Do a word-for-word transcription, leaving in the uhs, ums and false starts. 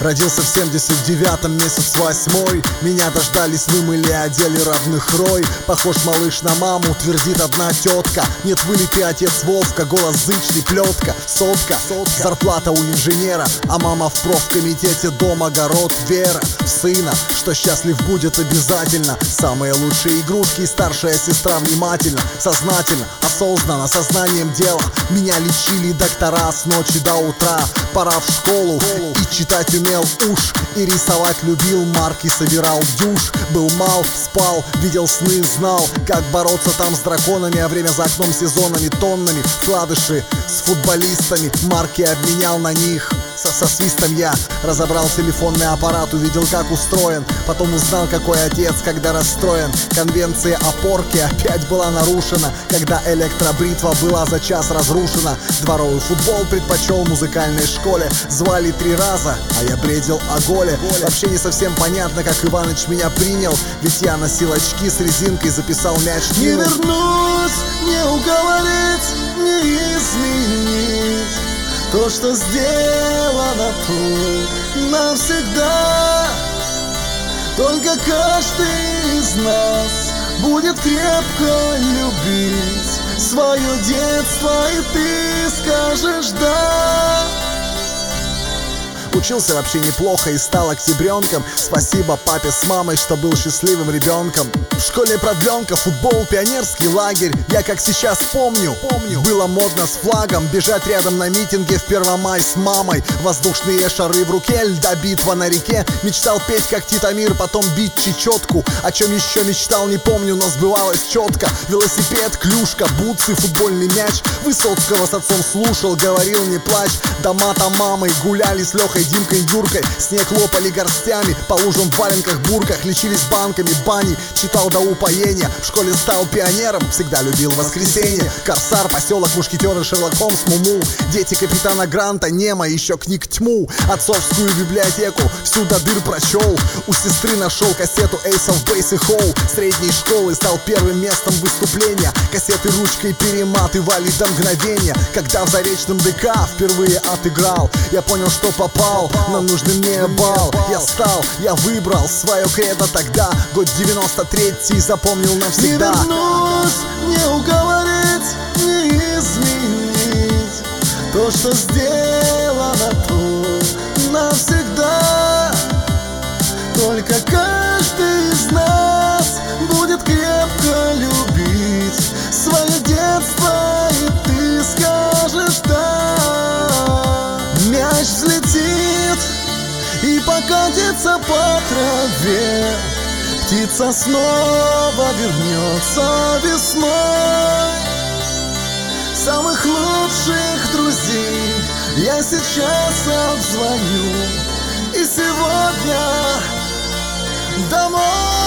Родился в семьдесят девятом, месяц восьмой. Меня дождались, вымыли, одели родных рой. Похож малыш на маму, твердит одна тетка. Нет, вылитый отец Вовка, голос зычный, плетка. Сотка, зарплата у инженера, а мама в профкомитете, дом, огород, вера в сына, что счастлив будет обязательно. Самые лучшие игрушки и старшая сестра внимательно, сознательно, осознанно, сознанием дела. Меня лечили доктора с ночи до утра. Пора в школу, и читать умел уж, и рисовать любил, марки собирал дюш. Был мал, спал, видел сны, знал, как бороться там с драконами, а время за окном сезонами, тоннами вкладыши с футболистами, марки обменял на них. Со, со свистом я разобрал телефонный аппарат, увидел, как устроен. Потом узнал, какой отец, когда расстроен. Конвенция о порке опять была нарушена, когда электробритва была за час разрушена. Дворовый футбол предпочел музыкальной школе. Звали три раза, а я бредил о голе. Вообще не совсем понятно, как Иваныч меня принял, ведь я носил очки с резинкой, записал мяч. Не вернусь, не уговорить, не изменить то, что сделано тут навсегда. Только каждый из нас будет крепко любить свое детство, и ты скажешь «да». Учился вообще неплохо и стал октябренком. Спасибо папе с мамой, что был счастливым ребенком. В школе продленка, футбол, пионерский лагерь. Я как сейчас помню, помню, было модно с флагом бежать рядом на митинге в Первомай с мамой. Воздушные шары в руке, льда битва на реке. Мечтал петь как Титамир, потом бить чечетку. О чем еще мечтал, не помню, но сбывалось четко. Велосипед, клюшка, бутсы, футбольный мяч. Высоцкого с отцом слушал, говорил не плачь. Дома там мамой, гуляли с Лехой, Димкой, Юркой. Снег лопали горстями, по лужам в валенках, бурках. Лечились банками, бани, читал до упоения. В школе стал пионером, всегда любил воскресенье. Корсар, поселок, мушкетеры, Шерлок Холмс, Муму. Дети капитана Гранта, Немо, еще книг тьму. Отцовскую библиотеку всю до дыр прочел. У сестры нашел кассету Ace of Base и Hall. Средней школы стал первым местом выступления. Кассеты ручкой перематывали до мгновения. Когда в Заречном ДК впервые отыграл, я понял, что попал на нужный мне бал. Я стал, я выбрал свое кредо тогда. Год девяносто третий запомнил навсегда. Не вернусь, не уговорить, не изменить то, что сделано тут навсегда. Только каждый из нас будет крепко любить свое детство, и ты скажешь «да». Мяч взлетит и покатится по траве. Птица снова вернется весной. Самых лучших друзей я сейчас обзвоню, и сегодня домой.